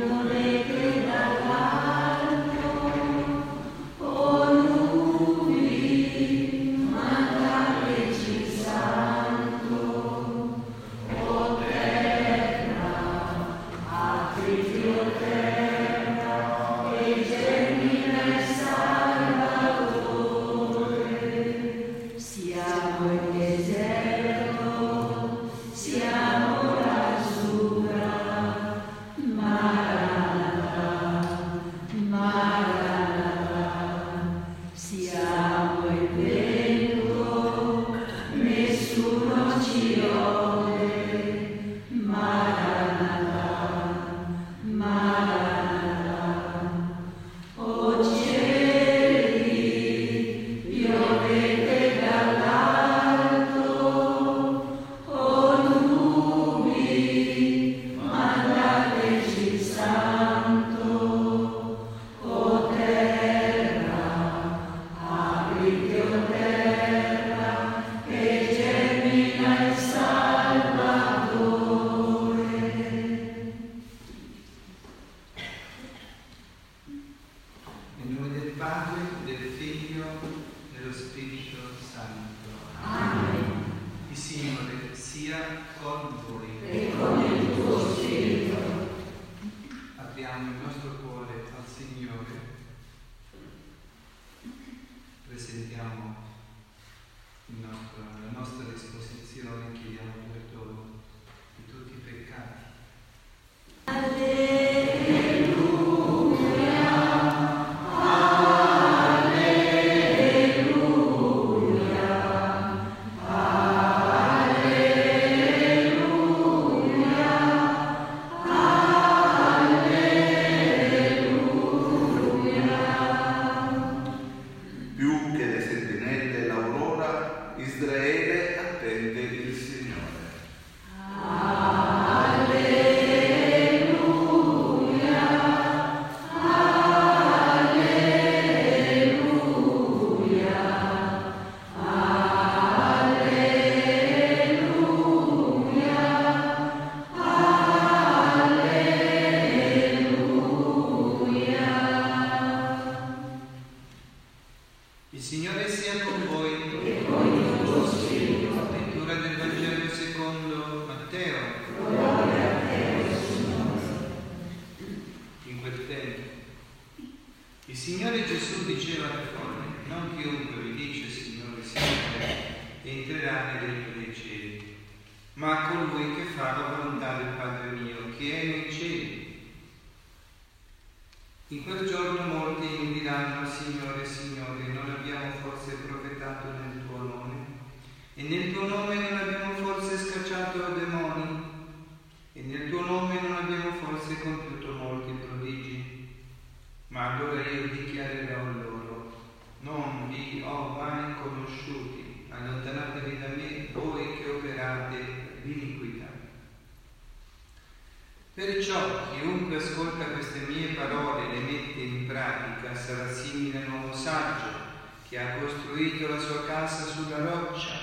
Perciò chiunque ascolta queste mie parole e le mette in pratica sarà simile a un uomo saggio che ha costruito la sua casa sulla roccia.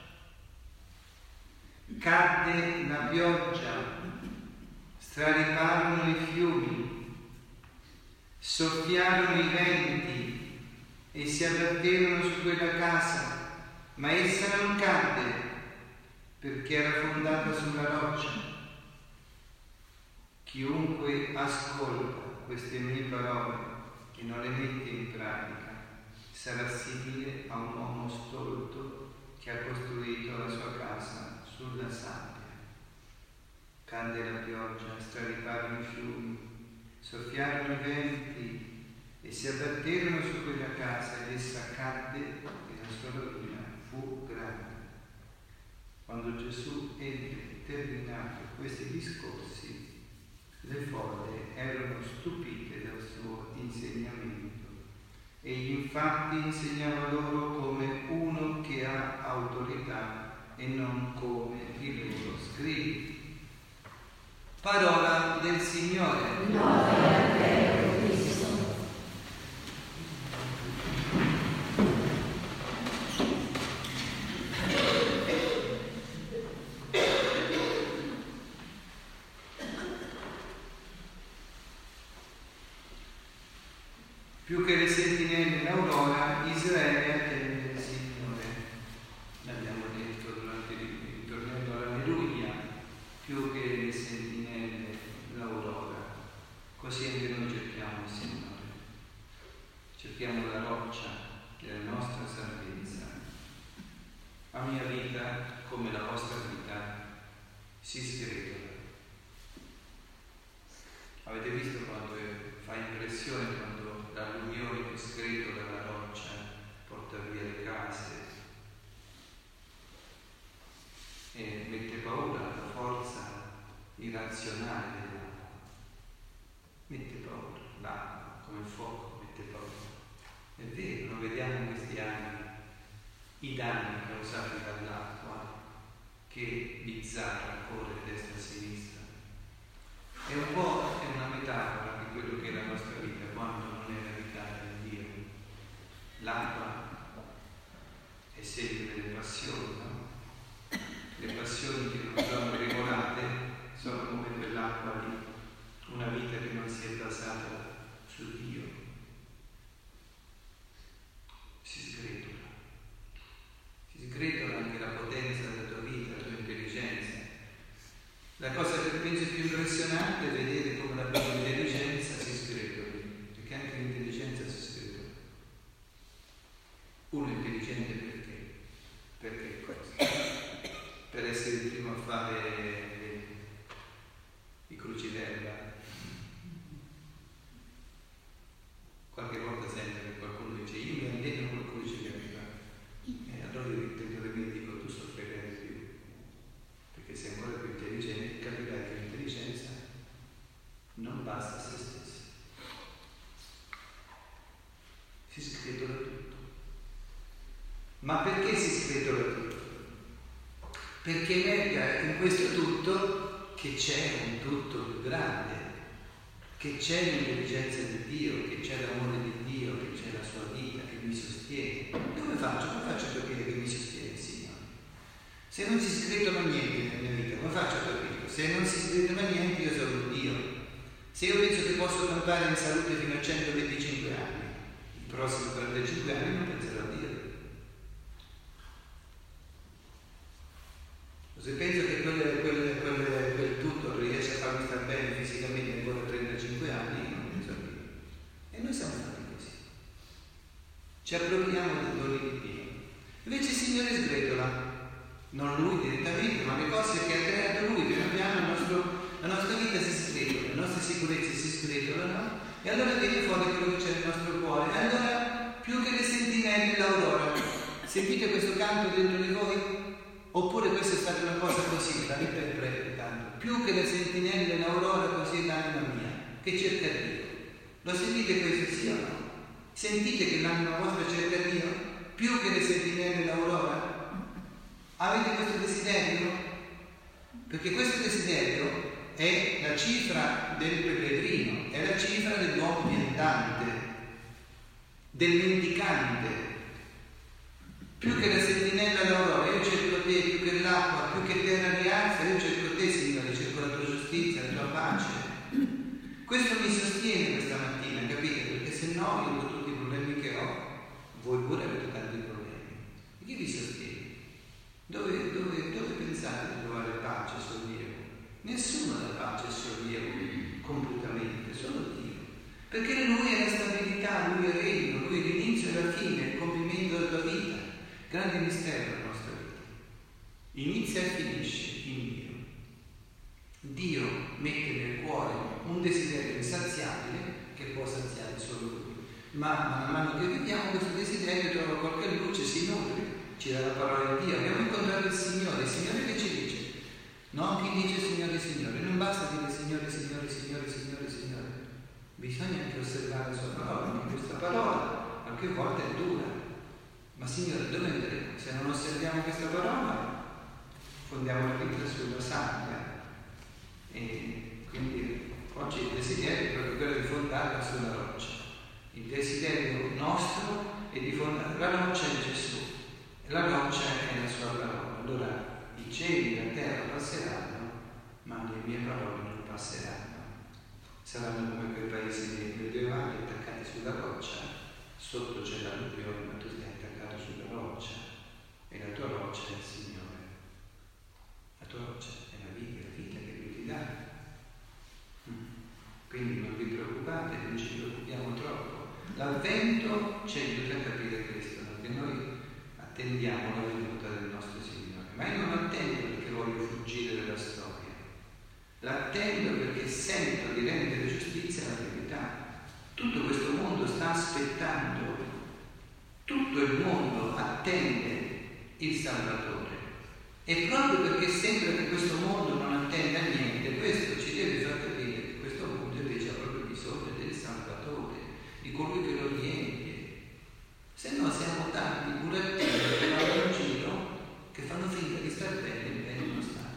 Cadde la pioggia, strariparono i fiumi, soffiarono i venti e si abbatterono su quella casa, ma essa non cadde perché era fondata sulla roccia. Chiunque ascolta queste mie parole e non le mette in pratica sarà simile a un uomo stolto che ha costruito la sua casa sulla sabbia. Cadde la pioggia, strariparono i fiumi, soffiarono i venti e si abbatterono su quella casa ed essa cadde e la sua rovina fu grande. Quando Gesù ebbe terminato questi discorsi, le folle erano stupite dal suo insegnamento. Egli infatti insegnava loro come uno che ha autorità e non come i loro scribi. Parola del Signore. Gloria a te, Cristo. Più che le sentinelle l'aurora, Israele attende il Signore. L'abbiamo detto durante il ritornello all'Alleluia, più che le sentinelle l'aurora. Così anche noi cerchiamo il Signore. Cerchiamo la roccia che è la nostra salvezza. La mia vita, come la vostra vita, si sgretola. Avete visto quanto fa impressione quando l'alluvione che sgretola la roccia porta via le case e mette paura alla forza irrazionale dell'acqua. Mette paura, l'acqua come il fuoco mette paura. È vero, lo vediamo in questi anni, i danni causati dall'acqua che bizzarra corre a destra e a sinistra. È un po' una metafora di quello che è la nostra vita quando non è abitata in Dio. L'acqua è segno delle passioni, no? Le passioni che non sono regolate sono come quell'acqua lì, una vita che non si è basata su Dio. Si sgretola anche la potenza della tua vita, la tua intelligenza. La cosa che penso più impressionante è vedere come la tua intelligenza si sgretoli, perché anche l'intelligenza si sgretola. Uno è intelligente perché? Perché cosa? Per essere il primo a fare i cruciverba. Qualche volta sento che qualcuno dice io mi alleno col cruciverba, e allora io tento di dico tu soffrirai di più, perché sei ancora più intelligente, capirai che l'intelligenza non basta a se stessa, si sgretola tutto. Ma perché si sgretola tutto? Perché emerga in questo tutto che c'è un tutto più grande, che c'è l'intelligenza di Dio, che c'è l'amore di Dio, che c'è la sua vita, che mi sostiene. Come faccio? Come faccio a capire che mi sostiene il Signore? Se non si sgretola niente nella mia vita, come faccio a capirlo? Se non si sgretola niente, io sono Dio. Se io penso che posso campare in salute fino a 125 anni, i prossimi 45 anni non penserò a Dio. Se penso che quel tutto riesce a farmi star bene fisicamente ancora 35 anni, non penso a Dio. E noi siamo fatti così. Ci appropriamo dei doni di Dio. Invece il Signore sgretola, non Lui direttamente, ma le cose che ha creato Lui, piano piano la nostra vita si sgretola, le nostre sicurezze si sgretolano, e allora viene fuori quello che c'è nel nostro cuore. E allora, più che le sentinelle l'aurora, sentite questo canto dentro di voi? Oppure questa è stata una cosa così, la ripeto tanto. Più che le sentinelle l'aurora, così è l'anima mia, che cerca Dio. Lo sentite questo sì o no? Sentite che l'anima vostra cerca Dio? Più che le sentinelle l'aurora? Avete questo desiderio? Perché questo desiderio è la cifra del pellegrino, è la cifra dell'uomo viandante, del mendicante. Più che la sentinella l'aurora, io cerco te, più che l'acqua, più che terra rialza, io cerco te, Signore, cerco la tua giustizia, la tua pace. Questo mi sostiene questa mattina, capite? Perché se no io con tutti i problemi che ho, voi pure avete tanti problemi. E chi vi sostiene? Dove pensate di trovare pace e sollievo? Nessuno dà pace e sollievo completamente, solo Dio. Perché Lui è la stabilità, Lui è il regno, Lui è l'inizio e la fine, il compimento della tua vita. Grande mistero della nostra vita. Inizia e finisce in Dio. Dio mette nel cuore un desiderio insaziabile che può saziare solo Lui. Ma man mano che viviamo questo desiderio trova qualche luce, si nutre, ci dà la parola di Dio. Abbiamo incontrato il Signore che ci dice? Non chi dice Signore, Signore, non basta dire Signore, Signore, Signore, Signore, Signore. Bisogna anche osservare la sua parola, perché questa parola qualche volta è dura. Ma Signore, dove andremo? Se non osserviamo questa parola, fondiamo la vita sulla sabbia. E quindi oggi il desiderio è proprio quello di fondarla sulla roccia. Il desiderio nostro è di fondare la roccia in Gesù. E la roccia è la sua parola. Allora i cieli e la terra passeranno, ma le mie parole non passeranno. saranno come quei paesi medievali attaccati sulla roccia, sotto c'è l'alluvione, ma tu stai attaccato sulla roccia e la tua roccia è il Signore. La tua roccia è la vita che Lui ti dà. Quindi non vi preoccupate, non ci preoccupiamo troppo. L'Avvento ci aiuta a capire questo, perché noi attendiamo la venuta del nostro Signore. Ma io non attendo perché voglio fuggire dalla storia. L'attendo perché sento di rendere giustizia alla verità. Tutto questo mondo sta aspettando, tutto il mondo attende il Salvatore. E proprio perché sembra che questo mondo non attenda niente, questo ci deve far capire che questo mondo invece ha proprio bisogno del Salvatore, di colui che lo riempie. Se no siamo tanti burattini che vanno in giro, che fanno finta di star bene, invece non stanno.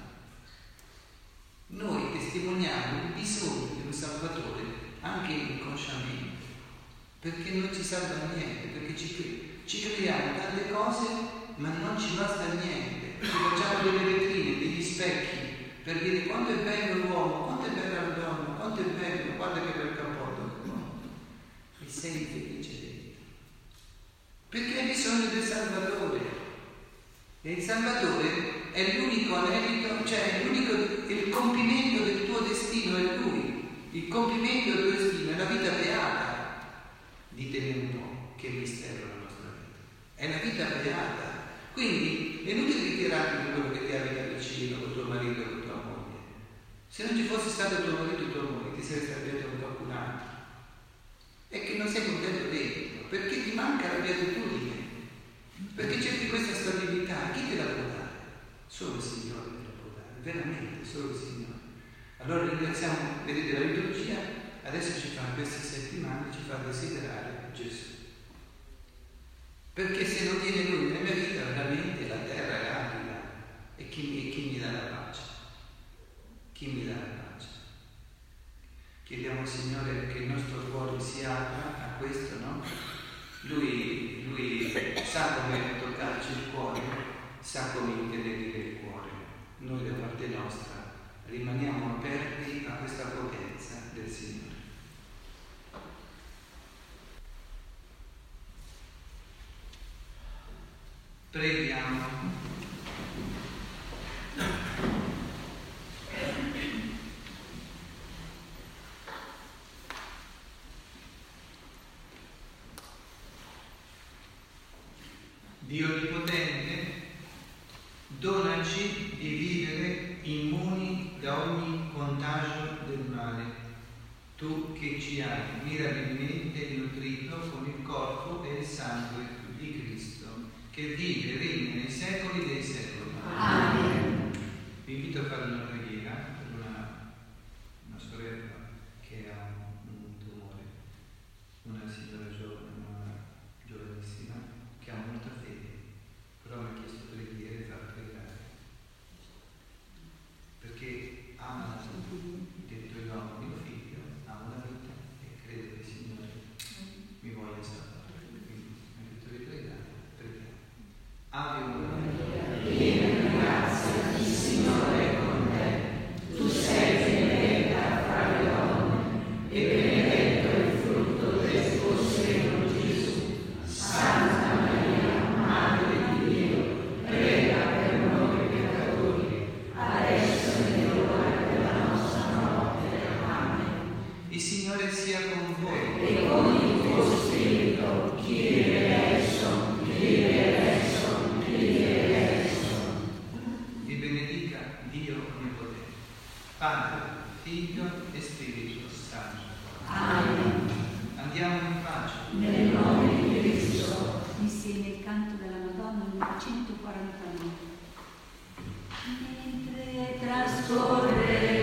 Noi testimoniamo il bisogno di un Salvatore anche inconsciamente, perché non ci salva niente, perché ci creiamo tante cose ma non ci basta niente, ci facciamo delle vetrine, degli specchi per dire quanto è bello l'uomo, quanto è bella la donna, quanto è bello, guarda che bel cappotto, e sei infelice dentro perché hai bisogno del Salvatore. E il Salvatore è l'unico anelito, cioè il compimento del tuo destino è Lui. Il compimento del tuo destino è la vita beata. Ditemi un po' che mistero la nostra vita. È la vita beata. Quindi è inutile ritirarti di quello che ti abita vicino, con tuo marito e con tua moglie. Se non ci fosse stato tuo marito e tua moglie, ti saresti arrabbiato con qualcun altro. È che non sei contento dentro, perché ti manca la beatitudine. Perché cerchi questa stabilità, chi te la può dare? Solo il Signore te la può dare, veramente, solo il Signore. Allora ringraziamo, vedete la liturgia, adesso ci fa queste settimane, ci fa desiderare Gesù. Perché se non viene Lui nella mia vita, veramente la terra è arida. E chi mi dà la pace? Chi mi dà la pace? Chiediamo al Signore che il nostro cuore si apra a questo, no? Lui sa come toccarci il cuore, sa come intenerire il cuore. Noi da parte nostra rimaniamo aperti a questa potenza del Signore. Preghiamo. Dio Onnipotente, donaci di vivere immuni da ogni contagio del male, tu che ci hai mirabilmente nutrito con il corpo e il sangue di Cristo, che vive e regna nei secoli dei secoli. Amen. Vi invito a fare una preghiera per una sorella che ha un tumore, una signora giovane, una giovanissima, che ha molta fede, però mi ha chiesto preghiere e far pregare, perché ama detto il nome mio figlio, ama la vita e crede che il Signore mi voglia salvare. Quindi mi ha detto di pregare, preghiamo. Ave Maria, piena di grazia, il Signore è con te. Tu sei benedetta fra le donne e benedetto è il frutto del tuo seno, Gesù. Santa Maria, Madre di Dio, prega per noi peccatori, adesso e nell'ora della nostra morte. Amen. il Signore sia con voi. E con il tuo spirito, Kyrie eleison, Kyrie eleison, Kyrie eleison. Vi benedica Dio Onnipotente, Padre, Figlio e Spirito Santo. Amen. Andiamo in pace. Nel nome di Cristo. Insieme il canto della Madonna numero 149. Mentre trascorre